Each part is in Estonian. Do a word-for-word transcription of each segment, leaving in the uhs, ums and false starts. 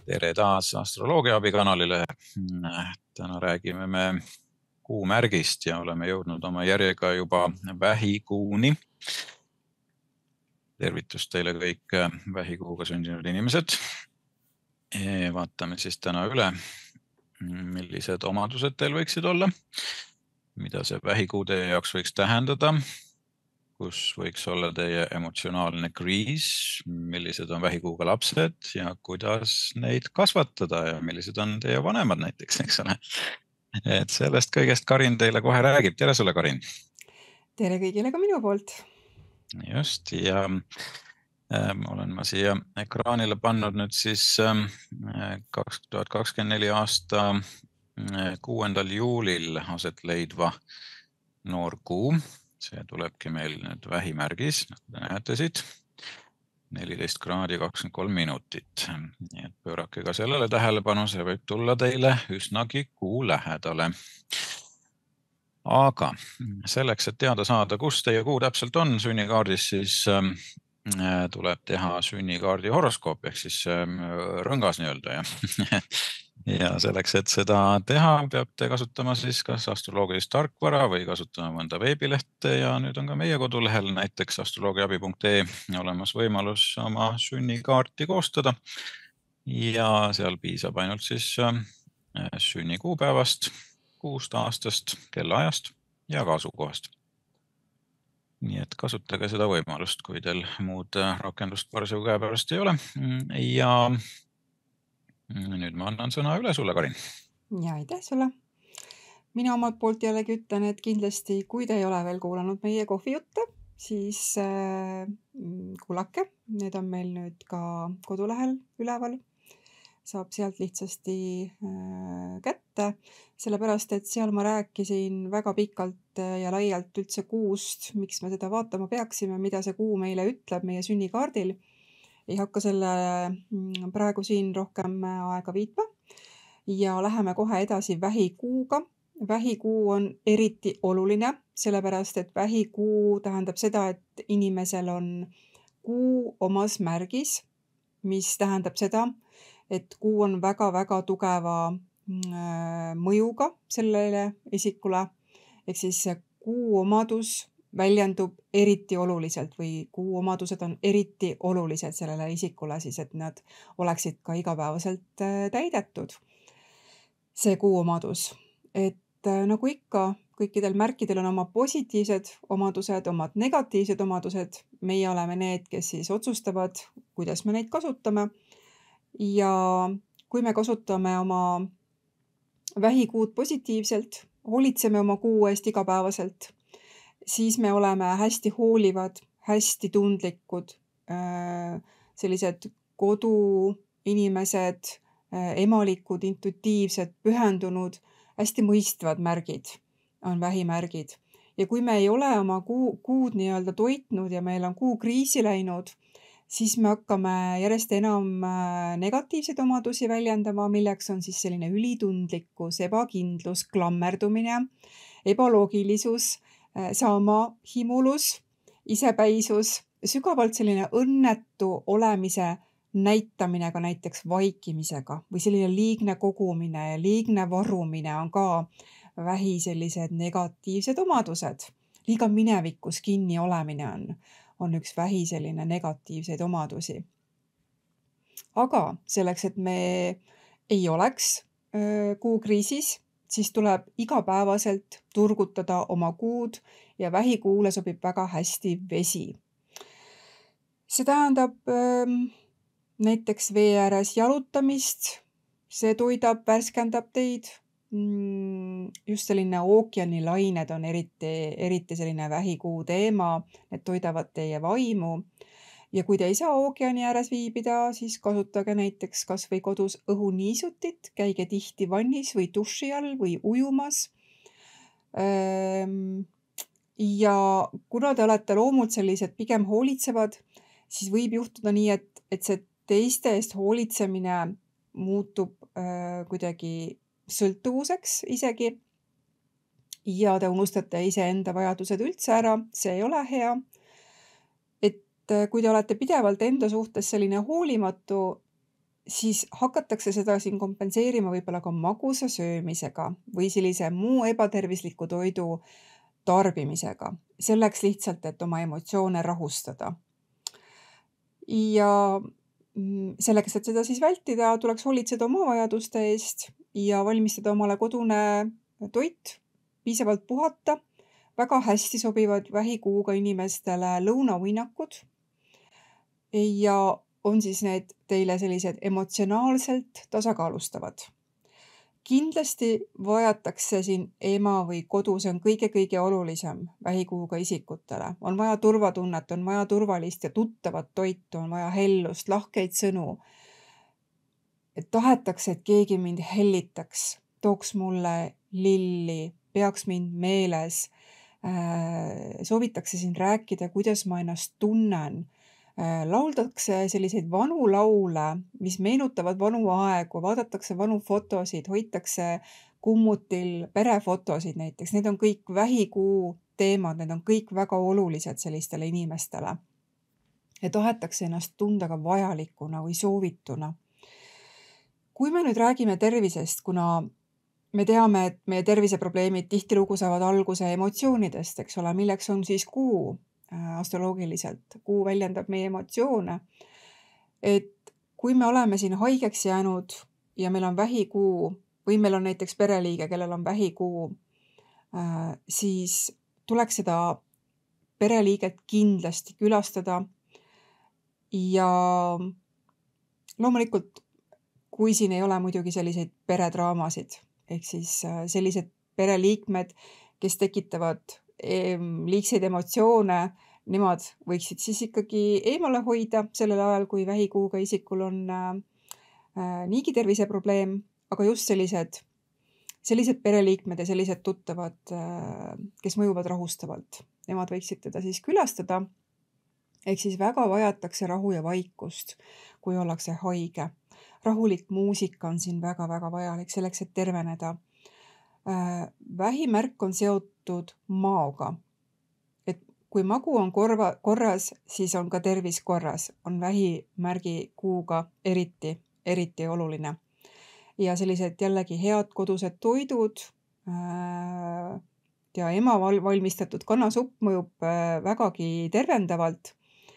Tere taas astroloogia abikanalile. Täna räägime me kuumärgist ja oleme jõudnud oma järjega juba vähikuuni. Tervitus teile kõik vähikuuga sündinud inimesed. Vaatame siis täna üle, millised omadused teil võiksid olla, mida see vähikuu teie jaoks võiks tähendada, kus võiks olla teie emotsionaalne kriis, millised on vähikuuga lapsed ja kuidas neid kasvatada ja millised on teie vanemad näiteks, eks ole. Et sellest kõigest Karin teile kohe räägib. Tere sulle, Karin! Tere kõigile ka minu poolt! Just, ja äh, olen ma siia ekraanile pannud nüüd siis äh, kaks tuhat kakskümmend neli aasta äh, kuuendal juulil aset leidva noorkuu. See tulebki meil nüüd vähimärgis, nagu te näete siit, neliteist kraadi kakskümmend kolm minutit. Nii et pöörake ka sellele tähelepanu, see võib tulla teile üsnagi kuu lähedale. Aga selleks, et teada saada, kus teie kuu täpselt on sünnikaardis, siis äh, tuleb teha sünnikaardi horoskoop, ehk siis äh, rõngas nii-öelda. Ja. Ja selleks, et seda teha, peab te kasutama siis kas astroloogilist tarkvara või kasutama mõnda veebilehte ja nüüd on ka meie kodulehel näiteks astroloogiaabi punkt ee olemas võimalus oma sünnikaarti koostada ja seal piisab ainult siis sünnikuupäevast, kuust, aastast, kellaajast ja ka asukohast. Nii et kasutage seda võimalust, kui teil muud rakendust parasjagu käepärast ei ole ja nüüd ma annan sõna üle sulle, Karin. Ja aitäh sulle. Mina omalt poolt jällegi ütlen, et kindlasti, kui te ei ole veel kuulanud meie kohvijutte, siis äh, kuulake. Need on meil nüüd ka kodulehel üleval. Saab sealt lihtsasti äh, kätte, sellepärast, et seal ma rääkisin väga pikalt ja laialt üldse kuust, miks me seda vaatama peaksime, mida see kuu meile ütleb meie sünnikaardil. Ei hakka selle praegu siin rohkem aega viitma ja läheme kohe edasi vähikuuga. Vähikuu on eriti oluline, sellepärast et vähikuu tähendab seda, et inimesel on kuu omas märgis, mis tähendab seda, et kuu on väga-väga tugeva mõjuga sellele isikule, ehk siis kuu omadus väljendub eriti oluliselt või kuu omadused on eriti olulised sellele isikule, siis et nad oleksid ka igapäevaselt täidetud. See kuu omadus, et nagu ikka, kõikidel märkidel on oma positiivsed omadused, omad negatiivsed omadused. Meie oleme need, kes siis otsustavad, kuidas me neid kasutame. Ja kui me kasutame oma vähikuud positiivselt, hoolitseme oma kuu eest igapäevaselt, siis me oleme hästi hoolivad, hästi tundlikud, sellised koduinimesed, emalikud, intuitiivsed, pühendunud, hästi mõistvad märgid on vähimärgid. Ja kui me ei ole oma kuu, kuud nii-öelda toitnud ja meil on kuu kriisi läinud, siis me hakkame järjest enam negatiivseid omadusi väljendama, milleks on siis selline ülitundlikkus, ebakindlus, klammerdumine, ebaloogilisus, saama himulus, isepäisus, sügavalt selline õnnetu olemise näitamine ka näiteks vaikimisega või selline liigne kogumine ja liigne varumine on ka vähi sellised negatiivsed omadused. Liiga minevikus kinni olemine on, on üks vähi selline negatiivseid omadusi. Aga selleks, et me ei oleks kuu kriisis, siis tuleb igapäevaselt turgutada oma kuud ja vähikuule sobib väga hästi vesi. See tähendab ähm, näiteks vee ääres jalutamist, see toidab, värskendab teid. Just selline ookeanilained on eriti, eriti selline vähikuu teema, need toidavad teie vaimu. Ja kui te ei saa ookeani ääres viibida, siis kasutage näiteks kas või kodus õhuniisutit, käige tihti vannis või duši all või ujumas. Ja kuna te olete loomult sellised pigem hoolitsevad, siis võib juhtuda nii, et, et see teiste eest hoolitsemine muutub äh, kuidagi sõltuvuseks isegi ja te unustate iseenda vajadused üldse ära, see ei ole hea. Et kui te olete pidevalt enda suhtes selline hoolimatu, siis hakatakse seda siin kompenseerima võib-olla ka magusa söömisega või sellise muu ebatervisliku toidu tarbimisega. Selleks lihtsalt, et oma emotsioone rahustada. Ja selleks, et seda siis vältida, tuleks hoolitseda oma vajaduste eest ja valmistada omale kodune toit, piisavalt puhata. Väga hästi sobivad vähikuuga inimestele lõunauinakud ja on siis need teile sellised emotsionaalselt tasakaalustavad. Kindlasti vajatakse siin ema või kodu, see on kõige-kõige olulisem vähikuuga isikutele. On vaja turvatunnet, on vaja turvalist ja tuttavat toitu, on vaja hellust, lahkeid sõnu. Et tahetakse, et keegi mind hellitaks, tooks mulle lilli, peaks mind meeles. Soovitakse siin rääkida, kuidas ma ennast tunnen. Lauldakse selliseid vanu laule, mis meenutavad vanu aegu, vaadatakse vanu fotosid, hoitakse kummutil perefotosid näiteks. Need on kõik vähikuu teemad, need on kõik väga olulised sellistele inimestele. Ja tahetakse ennast tunda ka vajalikuna või soovituna. Kui me nüüd räägime tervisest, kuna me teame, et meie terviseprobleemid tihtilugu saavad alguse emotsioonidest, eks ole, milleks on siis kuu astroloogiliselt. Kuu väljendab meie emotsioone. Et kui me oleme siin haigeks jäänud ja meil on vähikuu või meil on näiteks pereliige, kellel on vähikuu, siis tuleks seda pereliiget kindlasti külastada. Ja loomulikult, kui siin ei ole muidugi selliseid peredraamasid, ehk siis sellised pereliikmed, kes tekitavad liigseid emotsioone, nemad võiksid siis ikkagi eemale hoida sellel ajal, kui vähikuuga isikul on niigi terviseprobleem, aga just sellised, sellised pereliikmed ja sellised tuttavad, kes mõjuvad rahustavalt. Nemad võiksid teda siis külastada, ehk siis väga vajatakse rahu ja vaikust, kui ollakse haige. Rahulik muusika on siin väga-väga vajalik selleks, et terveneda. Vähimärk on seotud maoga. Et kui magu on korva, korras, siis on ka tervis korras. On vähimärgi kuuga eriti, eriti oluline. Ja sellised jällegi head kodused toidud ja ema valmistatud kannasupp mõjub vägagi tervendavalt.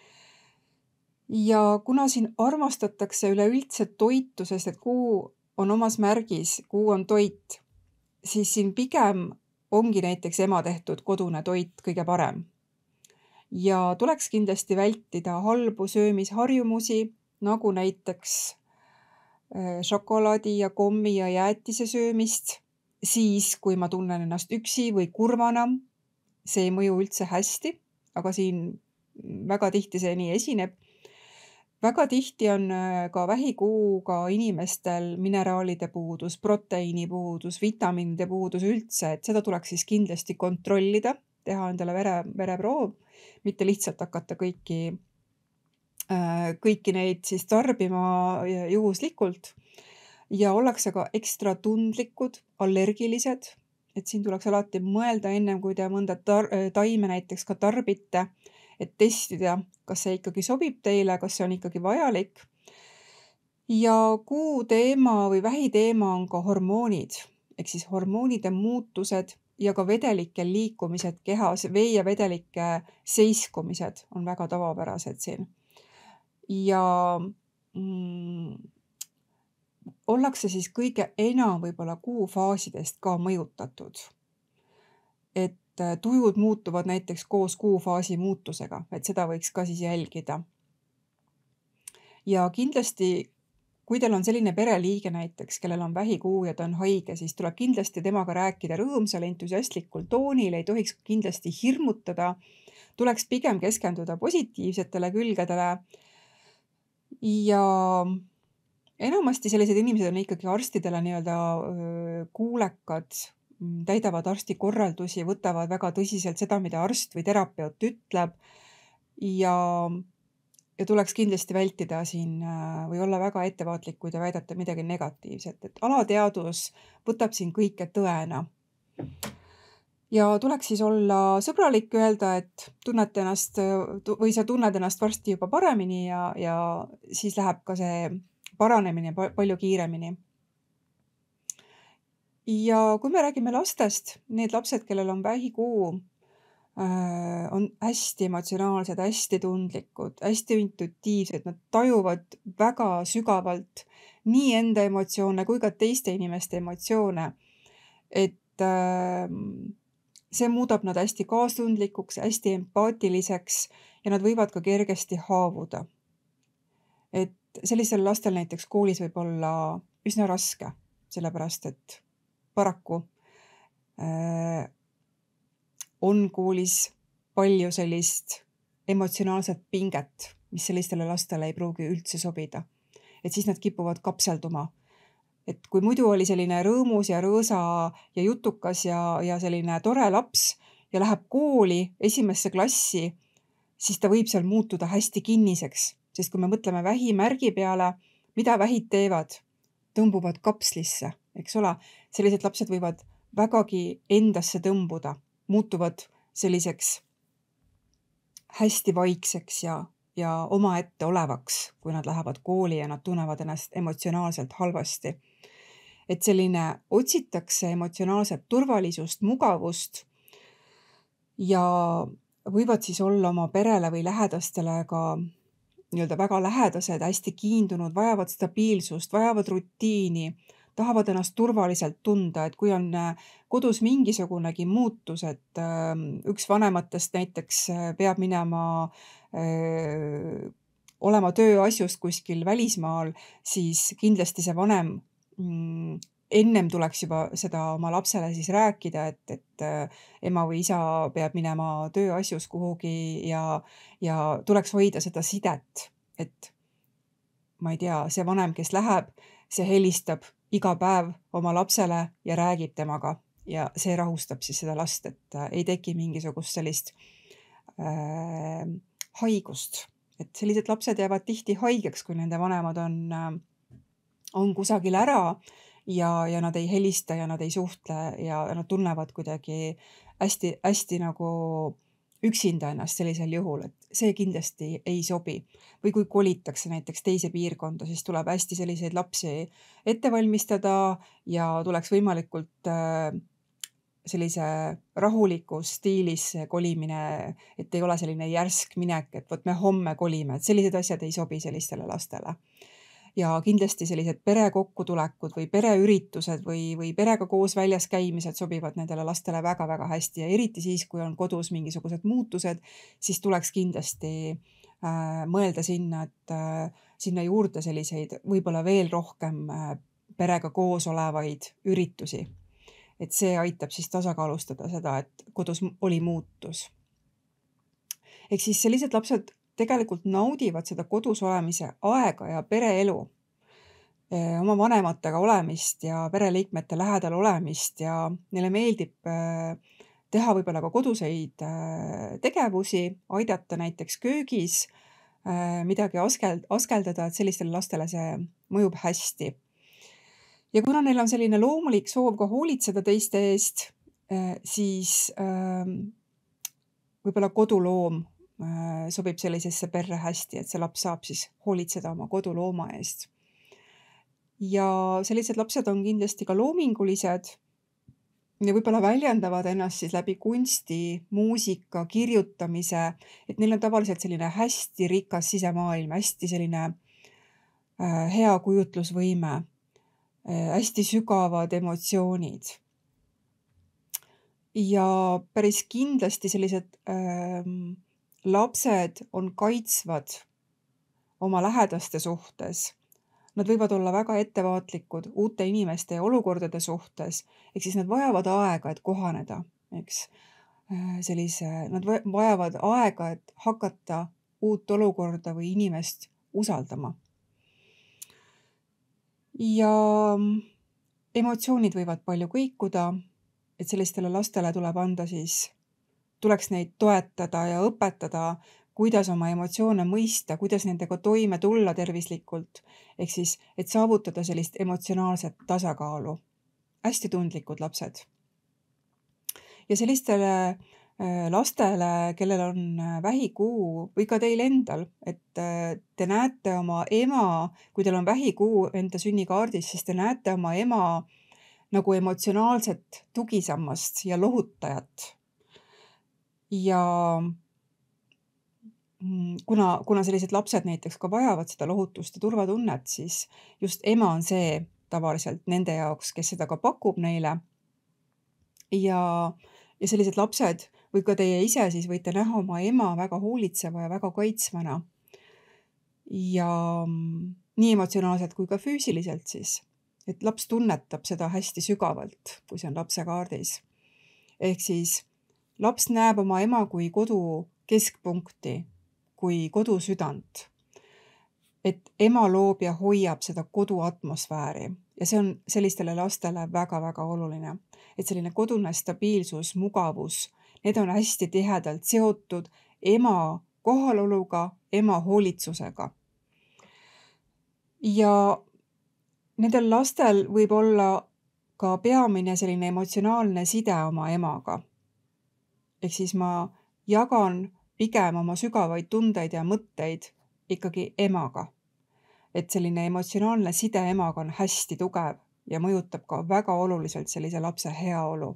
Ja kuna siin armastatakse üleüldse toitu, sest et kuu on omas märgis, kuu on toit, siis siin pigem ongi näiteks ema tehtud kodune toit kõige parem. Ja tuleks kindlasti vältida halbu söömisharjumusi, nagu näiteks šokolaadi ja kommi ja jäätise söömist, siis kui ma tunnen ennast üksi või kurvana. See ei mõju üldse hästi, aga siin väga tihti see nii esineb. Väga tihti on ka vähikuuga inimestel mineraalide puudus, proteiini puudus, vitamiinide puudus üldse, et seda tuleks siis kindlasti kontrollida, teha endale vere, vereproov, mitte lihtsalt hakata kõiki, kõiki neid siis tarbima juhuslikult. Ja ollakse ka ekstra tundlikud, allergilised, et siin tuleks alati mõelda ennem, kui te mõnda tar- taime näiteks ka tarbite, et testida, kas see ikkagi sobib teile, kas see on ikkagi vajalik. Ja kuu teema või vähi teema on ka hormoonid, ehk siis hormoonide muutused ja ka vedelike liikumised kehas, vee ja vedelike seiskumised on väga tavapärased siin. Ja mm, ollakse siis kõige enam võib-olla kuufaasidest ka mõjutatud. Et tujud muutuvad näiteks koos kuufaasi muutusega, et seda võiks ka siis jälgida. Ja kindlasti, kui teil on selline pereliige näiteks, kellel on vähikuu ja ta on haige, siis tuleb kindlasti temaga rääkida rõõmsal, entusiastlikul toonil, ei tohiks kindlasti hirmutada, tuleks pigem keskenduda positiivsetele külgedele. Ja enamasti sellised inimesed on ikkagi arstidele nii-öelda kuulekad, täidavad arsti korraldusi, võtavad väga tõsiselt seda, mida arst või terapeut ütleb ja, ja tuleks kindlasti vältida siin või olla väga ettevaatlik, kui te väidate midagi negatiivset, et alateadus võtab siin kõike tõena. Ja tuleks siis olla sõbralik, öelda, et tunnete ennast või sa tunned ennast varsti juba paremini ja, ja siis läheb ka see paranemine pa- palju kiiremini. Ja kui me räägime lastest, need lapsed, kellel on vähikuu, äh, on hästi emotsionaalsed, hästi tundlikud, hästi intuitiivsed, nad tajuvad väga sügavalt nii enda emotsioone kui ka teiste inimeste emotsioone. Et äh, see muudab nad hästi kaastundlikuks, hästi empaatiliseks ja nad võivad ka kergesti haavuda. Et sellisel lastel näiteks koolis võib olla üsna raske, sellepärast et paraku äh, on koolis palju sellist emotsionaalset pinget, mis sellistele lastele ei pruugi üldse sobida. Et siis nad kipuvad kapselduma. Et kui muidu oli selline rõõmus ja rõõsa ja jutukas ja, ja selline tore laps ja läheb kooli esimesse klassi, siis ta võib seal muutuda hästi kinniseks. Sest kui me mõtleme vähimärgi peale, mida vähid teevad, tõmbuvad kapslisse, eks ole. Sellised lapsed võivad vägagi endasse tõmbuda, muutuvad selliseks hästi vaikseks ja, ja omaette olevaks, kui nad lähevad kooli ja nad tunnevad ennast emotsionaalselt halvasti. Et selline otsitakse emotsionaalset turvalisust, mugavust ja võivad siis olla oma perele või lähedastele ka nii-öelda väga lähedased, hästi kiindunud, vajavad stabiilsust, vajavad rutiini, tahavad ennast turvaliselt tunda, et kui on kodus mingisugunegi muutus, et üks vanematest näiteks peab minema öö, olema tööasjust kuskil välismaal, siis kindlasti see vanem mm, ennem tuleks juba seda oma lapsele siis rääkida, et, et ema või isa peab minema tööasjus kuhugi ja, ja tuleks hoida seda sidet, et ma ei tea, see vanem, kes läheb, see helistab iga päev oma lapsele ja räägib temaga ja see rahustab siis seda last, et ei teki mingisugust sellist äh, haigust. Et sellised lapsed jäävad tihti haigeks, kui nende vanemad on, on kusagil ära ja, ja nad ei helista ja nad ei suhtle ja nad tunnevad kuidagi hästi, hästi nagu üksinda ennast sellisel juhul, et see kindlasti ei sobi. Või kui kolitakse näiteks teise piirkonda, siis tuleb hästi selliseid lapsi ette valmistada ja tuleks võimalikult sellise rahulikus stiilis kolimine, et ei ole selline järsk minek, et võt me homme kolime, et sellised asjad ei sobi sellistele lastele. Ja kindlasti sellised perekokkutulekud või pereüritused või, või perega koos väljas käimised sobivad nendele lastele väga-väga hästi ja eriti siis, kui on kodus mingisugused muutused, siis tuleks kindlasti äh, mõelda sinna, et äh, sinna juurde selliseid võib-olla veel rohkem äh, perega koos olevaid üritusi. Et see aitab siis tasakaalustada seda, et kodus oli muutus. Ehk siis sellised lapsed tegelikult naudivad seda kodus olemise aega ja pereelu, oma vanematega olemist ja pereliikmete lähedal olemist ja neile meeldib teha võib-olla ka koduseid tegevusi, aidata näiteks köögis, midagi askeld, askeldada, et sellistele lastele see mõjub hästi. Ja kuna neil on selline loomulik soov ka hoolitseda teiste eest, siis võib-olla koduloom sobib sellisesse perre hästi, et see laps saab siis hoolitseda oma kodulooma eest. Ja sellised lapsed on kindlasti ka loomingulised ja võib-olla väljendavad ennast siis läbi kunsti, muusika, kirjutamise, et neil on tavaliselt selline hästi rikas sisemaailm, hästi selline äh, hea kujutlusvõime, äh, hästi sügavad emotsioonid. Ja päris kindlasti sellised äh, lapsed on kaitsvad oma lähedaste suhtes. Nad võivad olla väga ettevaatlikud uute inimeste ja olukordade suhtes, ehk siis nad vajavad aega, et kohaneda, eks. Sellise, nad vajavad aega, et hakata uut olukorda või inimest usaldama. Ja emotsioonid võivad palju kõikuda, et sellistele lastele tuleb anda siis tuleks neid toetada ja õpetada, kuidas oma emotsioone mõista, kuidas nendega toime tulla tervislikult, ehk siis, et saavutada sellist emotsionaalset tasakaalu. Hästi tundlikud lapsed. Ja sellistele lastele, kellel on vähikuu või ka teil endal, et te näete oma ema, kui teil on vähikuu enda sünnikaardis, siis te näete oma ema nagu emotsionaalset tugisammast ja lohutajat. Ja kuna, kuna sellised lapsed näiteks ka vajavad seda lohutust ja turvatunnet, siis just ema on see tavaliselt nende jaoks, kes seda ka pakub neile. Ja, ja sellised lapsed või ka teie ise siis võite näha oma ema väga hoolitseva ja väga kaitsvana. Ja nii emotsionaalselt kui ka füüsiliselt siis, et laps tunnetab seda hästi sügavalt, kui see on lapse kaardis. Ehk siis laps näeb oma ema kui kodu keskpunkti, kui kodusüdant. Et ema loob ja hoiab seda kodu atmosfääri ja see on sellistele lastele väga-väga oluline. Et selline kodune stabiilsus, mugavus, need on hästi tihedalt seotud ema kohaloluga, ema hoolitsusega. Ja nendel lastel võib olla ka peamine selline emotsionaalne side oma emaga. Ehk siis ma jagan pigem oma sügavaid tundeid ja mõtteid ikkagi emaga. Et selline emotsionaalne side emaga on hästi tugev ja mõjutab ka väga oluliselt sellise lapse heaolu.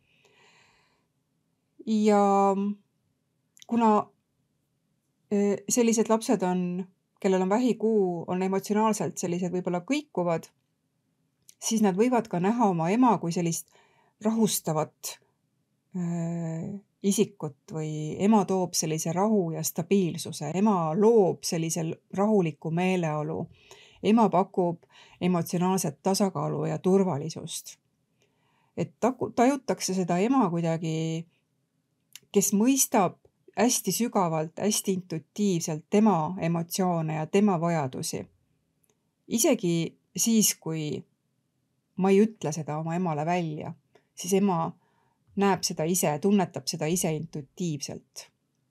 Ja kuna sellised lapsed on, kellel on vähikuu, on emotsionaalselt sellised võib-olla kõikuvad, siis nad võivad ka näha oma ema kui sellist rahustavat äh, isikut või ema toob sellise rahu ja stabiilsuse, ema loob sellise rahuliku meeleolu, ema pakub emotsionaalset tasakaalu ja turvalisust. Et tajutakse seda ema kuidagi, kes mõistab hästi sügavalt, hästi intuitiivselt tema emotsioone ja tema vajadusi. Isegi siis, kui ma ei ütle seda oma emale välja, siis ema näeb seda ise, tunnetab seda ise intuitiivselt.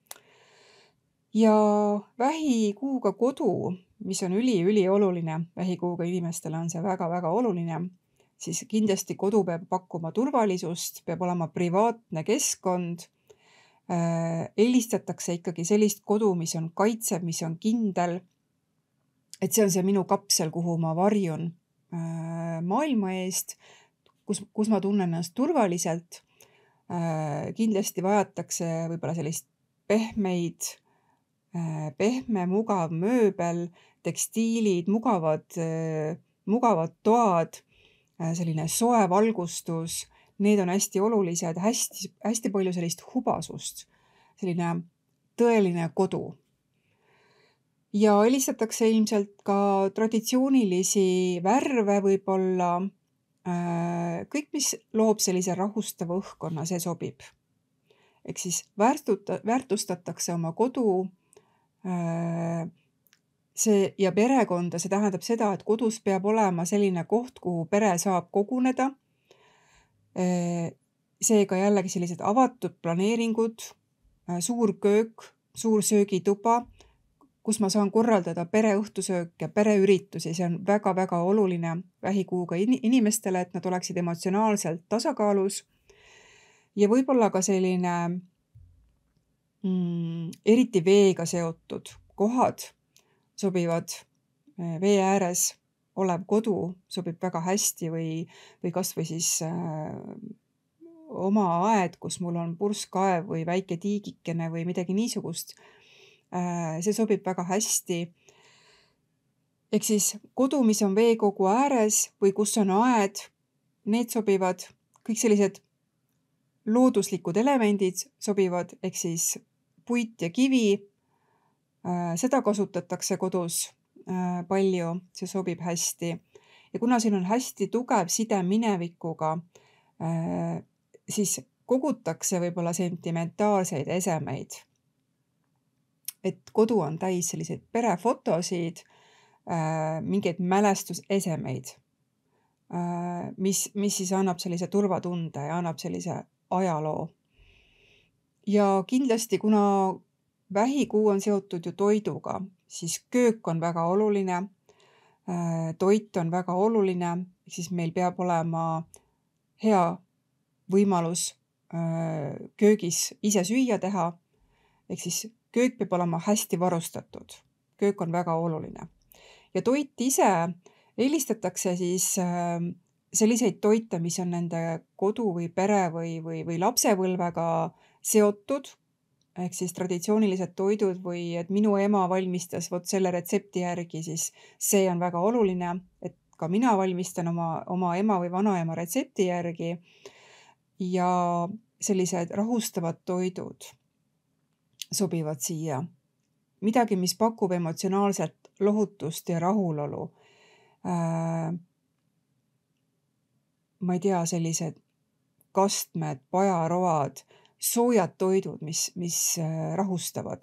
Ja vähikuuga kodu, mis on üli-üli oluline, vähikuuga inimestele on see väga-väga oluline, siis kindlasti kodu peab pakkuma turvalisust, peab olema privaatne keskkond, äh, eelistatakse ikkagi sellist kodu, mis on kaitsev, mis on kindel, et see on see minu kapsel, kuhu ma varjun äh, maailma eest, kus, kus ma tunnen ennast turvaliselt. Äh, kindlasti vajatakse võib-olla sellist pehmeid, äh, pehme, mugav mööbel, tekstiilid, mugavad, äh, mugavad toad, äh, selline soe valgustus, need on hästi olulised, hästi, hästi palju sellist hubasust, selline tõeline kodu. Ja eelistatakse ilmselt ka traditsioonilisi värve võib-olla, kõik, mis loob sellise rahustava õhkkonna, see sobib. Ehk siis väärtuta, väärtustatakse oma kodu see, ja perekonda, see tähendab seda, et kodus peab olema selline koht, kuhu pere saab koguneda. Seega jällegi sellised avatud planeeringud, suur köök, suur söögituba, kus ma saan korraldada pereõhtusöök ja pereüritusi, see on väga-väga oluline vähikuuga inimestele, et nad oleksid emotsionaalselt tasakaalus. Ja võib-olla ka selline mm, eriti veega seotud kohad sobivad, vee ääres olev kodu sobib väga hästi või, või kas või siis äh, oma aed, kus mul on purskkaev või väike tiigikene või midagi niisugust. See sobib väga hästi. Ehk siis kodu, mis on veekogu ääres või kus on aed, need sobivad, kõik sellised looduslikud elemendid sobivad, ehk siis puit ja kivi, seda kasutatakse kodus palju, see sobib hästi. Ja kuna siin on hästi tugev side minevikuga, siis kogutakse võib-olla sentimentaalseid esemeid. Et kodu on täis selliseid perefotosid, äh, mingeid mälestusesemeid, äh, mis, mis siis annab sellise turvatunde ja annab sellise ajaloo. Ja kindlasti, kuna vähikuu on seotud ju toiduga, siis köök on väga oluline, äh, toit on väga oluline, siis meil peab olema hea võimalus köögis ise süüa teha, ehk siis köök peab olema hästi varustatud. Köök on väga oluline. Ja toit ise eelistatakse siis selliseid toite, mis on nende kodu või pere või, või, või lapsepõlvega seotud, ehk siis traditsioonilised toidud või et minu ema valmistas vot selle retsepti järgi, siis see on väga oluline, et ka mina valmistan oma, oma ema või vanaema retsepti järgi ja sellised rahustavad toidud sobivad siia. Midagi, mis pakub emotsionaalset lohutust ja rahulolu. Äh, ma ei tea, sellised kastmed, pajaroad, soojad toidud, mis, mis rahustavad.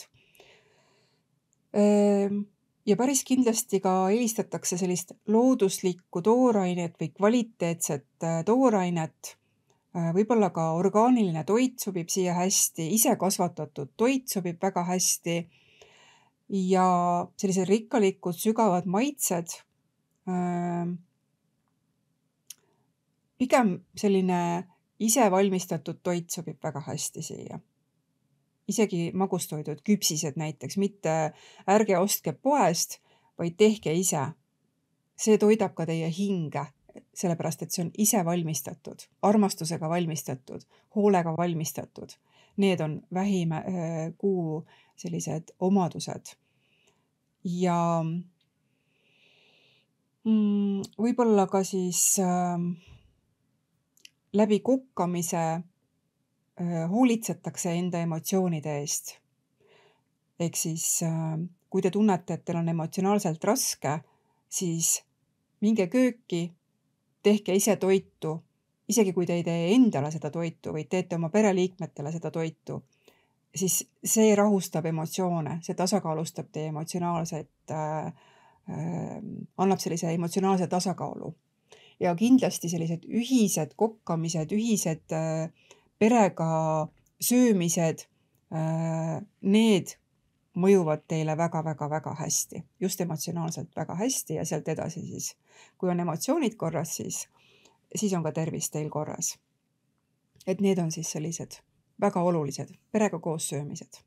Ja päris kindlasti ka eelistatakse sellist looduslikku toorainet või kvaliteetset toorainet. Võib-olla ka orgaaniline toit sobib siia hästi, ise kasvatatud toit sobib väga hästi ja sellised rikkalikud sügavad maitsed. Pigem selline ise valmistatud toit sobib väga hästi siia. Isegi magustoidud, küpsised näiteks, mitte ärge ostke poest, vaid tehke ise. See toidab ka teie hinge, sellepärast et see on ise valmistatud, armastusega valmistatud, hoolega valmistatud. Need on vähikuu sellised omadused. Ja mm, võib-olla ka siis äh, läbi kukkamise hoolitsetakse enda emotsioonide eest. Ehk siis, kui te tunnete, et teil on emotsionaalselt raske, siis minge kööki, tehke ise toitu, isegi kui te ei tee endale seda toitu, või teete oma pereliikmetele seda toitu, siis see rahustab emotsioone, see tasakaalustab teie emotsionaalset, äh, äh, annab sellise emotsionaalse tasakaalu. Ja kindlasti sellised ühised kokkamised, ühised äh, perega söömised, need mõjuvad teile väga-väga-väga hästi, just emotsionaalselt väga hästi ja sealt edasi siis. Kui on emotsioonid korras, siis, siis on ka tervis teil korras. Et need on siis sellised väga olulised perega koos söömised.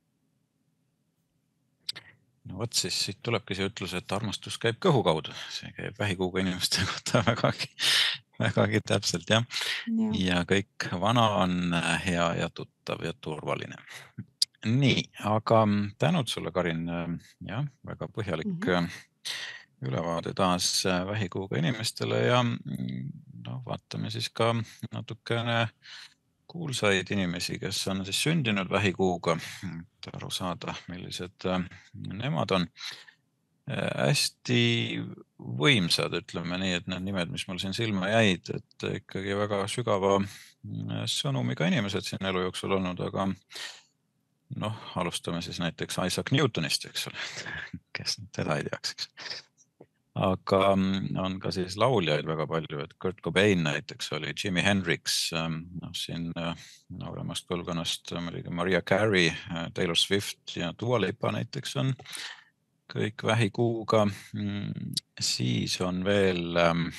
No vot, siis siit tulebki see ütlus, et armastus käib kõhu kaudu. See käib vähikuuga inimeste kohta vägagi, vägagi täpselt, jah. Ja. ja kõik vana on hea ja tuttav ja turvaline. Nii, aga tänud sulle, Karin, jah, väga põhjalik mm-hmm. ülevaade taas vähikuuga inimestele ja no, vaatame siis ka natukene kuulsaid inimesi, kes on siis sündinud vähikuuga, et aru saada, millised nemad on. Hästi võimsad, ütleme nii, et need nimed, mis mul siin silma jäid, et ikkagi väga sügava sõnumiga inimesed siin elu jooksul olnud, aga noh, alustame siis näiteks Isaac Newtonist, eks ole, kes teda ei teaks, eks. Aga on ka siis lauljaid väga palju, et Kurt Cobain näiteks oli, Jimi Hendrix, no, siin nooremast põlvkonnast Mariah Carey, Taylor Swift ja Dua Lipa näiteks on kõik vähikuuga. Siis on veel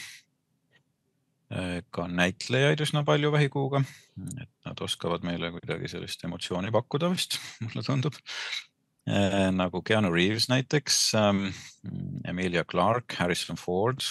ka näitlejaid üsna palju vähikuuga, et nad oskavad meile kuidagi sellist emotsiooni pakkuda vist, mulle tundub. Nagu Keanu Reeves näiteks, Emilia Clarke, Harrison Ford.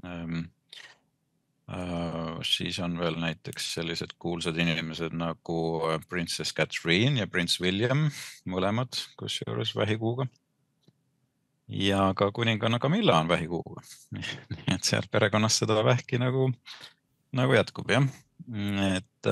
Siis on veel näiteks sellised kuulsad inimesed nagu Princess Catherine ja Prince William, mõlemad kusjuures vähikuuga. Ja ka kuninganna Camilla on vähikuuga. Nii et sealt perekonnas seda vähki nagu, nagu jätkub, jah. Et...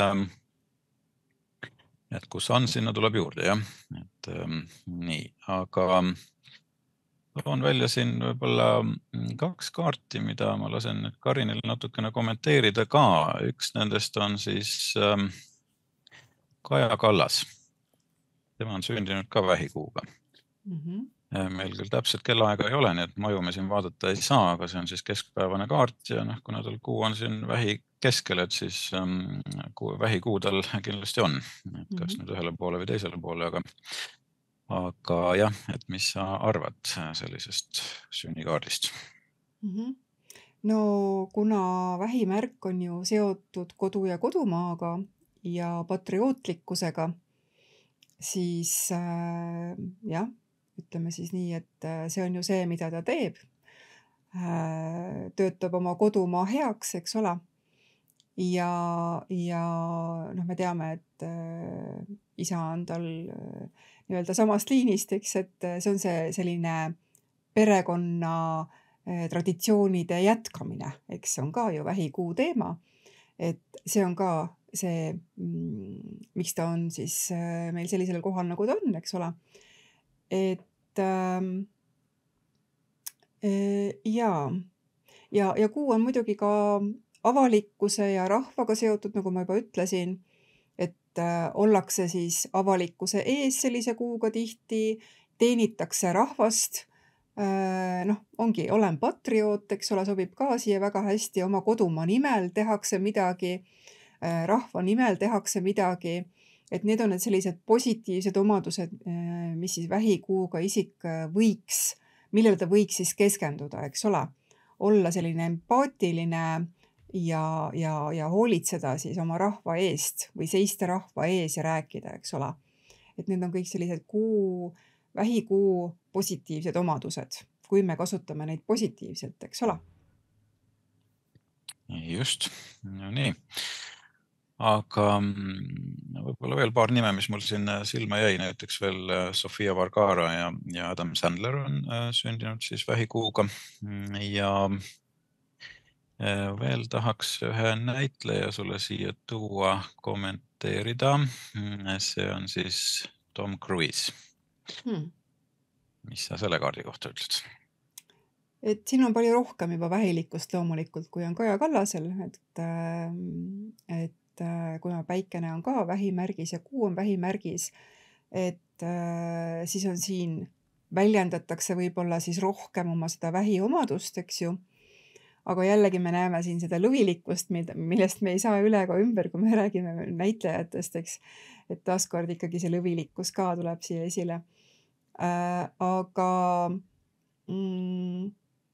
Et kus on, sinna tuleb juurde, jah. Et ähm, nii, aga toon välja siin võib-olla kaks kaarti, mida ma lasen nüüd Karinil natukene kommenteerida ka. Üks nendest on siis ähm, Kaja Kallas. Tema on sündinud ka vähikuuga. Mm-hmm. Meil küll täpselt kellaaega ei ole, nii et maju me siin vaadata ei saa, aga see on siis keskpäevane kaart ja noh, kuna tal kuu on siin vähi keskel, et siis ähm, vähikuu tal kindlasti on. Et kas mm-hmm. nüüd ühele poole või teisele poole, aga, aga jah, et mis sa arvad sellisest sünnikaardist? Mm-hmm. No kuna vähimärk on ju seotud kodu ja kodumaaga ja patriootlikkusega, siis äh, jah, ütleme siis nii, et see on ju see, mida ta teeb. Äh, töötab oma kodumaa heaks, eks ole. Ja, ja noh, me teame, et äh, isa on tal äh, nii-öelda samast liinist, eks, et see on see selline perekonna äh, traditsioonide jätkamine, eks see on ka ju vähikuu teema. Et see on ka see, mm, miks ta on siis äh, meil sellisel kohal, nagu ta on, eks ole. Et ähm, äh, jaa, ja, ja kuu on muidugi ka avalikkuse ja rahvaga seotud, nagu ma juba ütlesin, et äh, ollakse siis avalikkuse ees sellise kuuga tihti, teenitakse rahvast, äh, noh, ongi, olen patrioot, eks ole, sobib ka siia väga hästi, oma kodumaa nimel tehakse midagi, äh, rahva nimel tehakse midagi, et need on need sellised positiivsed omadused, äh, mis siis vähikuuga isik võiks, millele ta võiks siis keskenduda, eks ole, olla selline empaatiline ja, ja, ja hoolitseda siis oma rahva eest või seista rahva ees ja rääkida, eks ole. Et need on kõik sellised kuu, vähikuu positiivsed omadused, kui me kasutame neid positiivselt, eks ole. Just, no nii. Aga võib-olla veel paar nime, mis mul siin silma jäi, näiteks veel Sofia Vergara ja, ja Adam Sandler on sündinud siis vähikuuga ja veel tahaks ühe näitleja sulle siia tuua kommenteerida. See on siis Tom Cruise. Hmm. Mis sa selle kaardi kohta ütled? Et siin on palju rohkem juba vähilikkust loomulikult, kui on Kaja Kallasel, et, et kuna päikene on ka vähimärgis ja kuu on vähimärgis, et siis on siin väljendatakse võib-olla siis rohkem oma seda vähiomadust, eks ju. Aga jällegi me näeme siin seda lõvilikkust, millest me ei saa üle ega ümber, kui me räägime näitlejatest, eks. Et taaskord ikkagi see lõvilikkus ka tuleb siia esile. Äh, aga mm,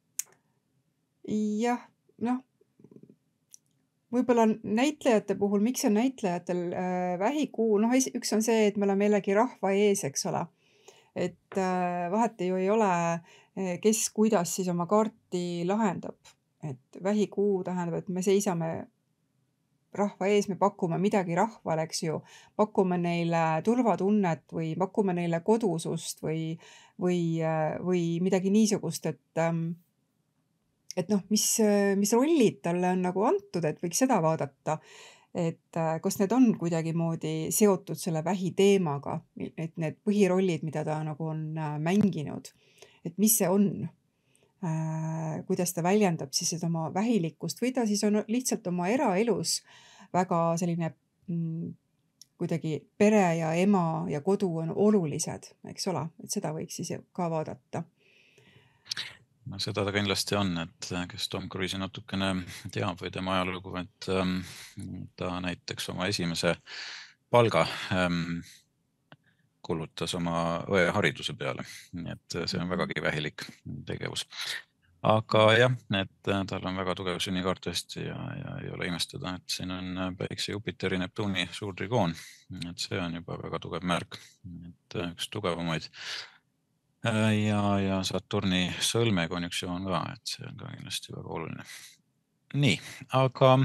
jah, noh, võib-olla näitlejate puhul, miks on näitlejatel äh, vähikuu, noh, üks on see, et me oleme jällegi rahva ees, eks ole. Et äh, vahet ju ei ole, kes kuidas siis oma kaarti lahendab. Et vähikuu tähendab, et me seisame rahva ees, me pakume midagi rahvale, eks ju, pakume neile turvatunnet või pakume neile kodusust või, või, või midagi niisugust, et, et noh, mis, mis rollid talle on nagu antud, et võiks seda vaadata, et kas need on kuidagi moodi seotud selle vähi teemaga, et need põhirollid, mida ta nagu on mänginud, et mis see on? Äh, kuidas ta väljendab siis oma vähilikkust või ta siis on lihtsalt oma eraelus väga selline mm, kuidagi pere ja ema ja kodu on olulised, eks ole, et seda võiks siis ka vaadata. No seda ta kindlasti on, et kes Tom Cruise'i natukene teab või tema ajalugu, et ähm, ta näiteks oma esimese palga ähm, kulutas oma õehariduse peale, nii et see on vägagi vähilik tegevus. Aga jah, et tal on väga tugev sünnikaart tõesti ja, ja ei ole imestada, et siin on Päikse, Jupiteri, Neptuuni suur trigoon, et see on juba väga tugev märk, et üks tugevamaid. Ja, ja Saturni sõlme konjunktsioon ka, et see on ka kindlasti väga oluline. Nii, aga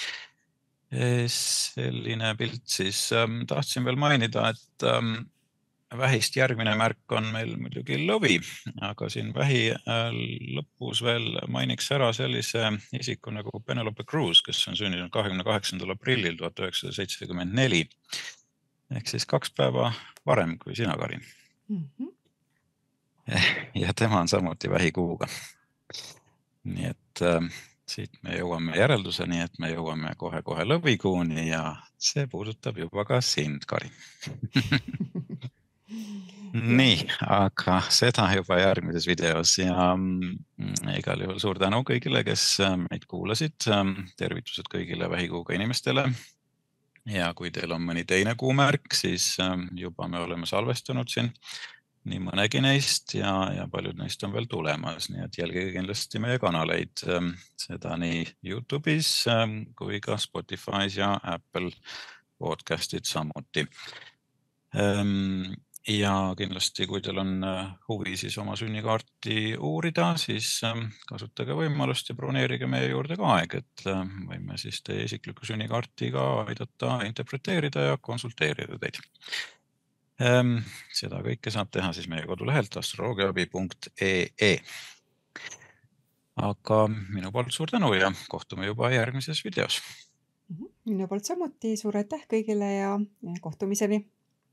selline pilt siis tahtsin veel mainida, et vähist järgmine märk on meil muidugi lõvi, aga siin vähi lõpus veel mainiks ära sellise isiku nagu Penelope Cruz, kes on sündinud kahekümne kaheksandal aprillil tuhat üheksasada seitsekümmend neli. Ehk siis kaks päeva varem kui sina, Karin. Mm-hmm. Ja tema on samuti vähikuuga. Nii et äh, siit me jõuame järelduseni, et me jõuame kohe-kohe lõvikuuni ja see puudutab juba ka sind, Karin. Nii, aga seda juba järgmises videos ja igal juhul suur tänu kõigile, kes meid kuulasid. Tervitused kõigile vähikuuga inimestele. Ja kui teil on mõni teine kuumärk, siis juba me oleme salvestanud siin nii mõnegi neist ja, ja paljud neist on veel tulemas. Nii et jälgige kindlasti meie kanaleid, seda nii YouTube'is kui ka Spotify's ja Apple podcastid samuti. Ja kindlasti, kui teil on huvi siis oma sünnikaarti uurida, siis kasutage võimalust ja broneerige meie juurde ka aeg, et võime siis teie isikliku sünnikaarti ka aidata interpreteerida ja konsulteerida teid. Seda kõike saab teha siis meie kodulehelt astroloogiaabi punkt ee. Aga minu poolt suur tänu ja kohtume juba järgmises videos. Minu poolt samuti suur aitäh kõigile ja kohtumiseni!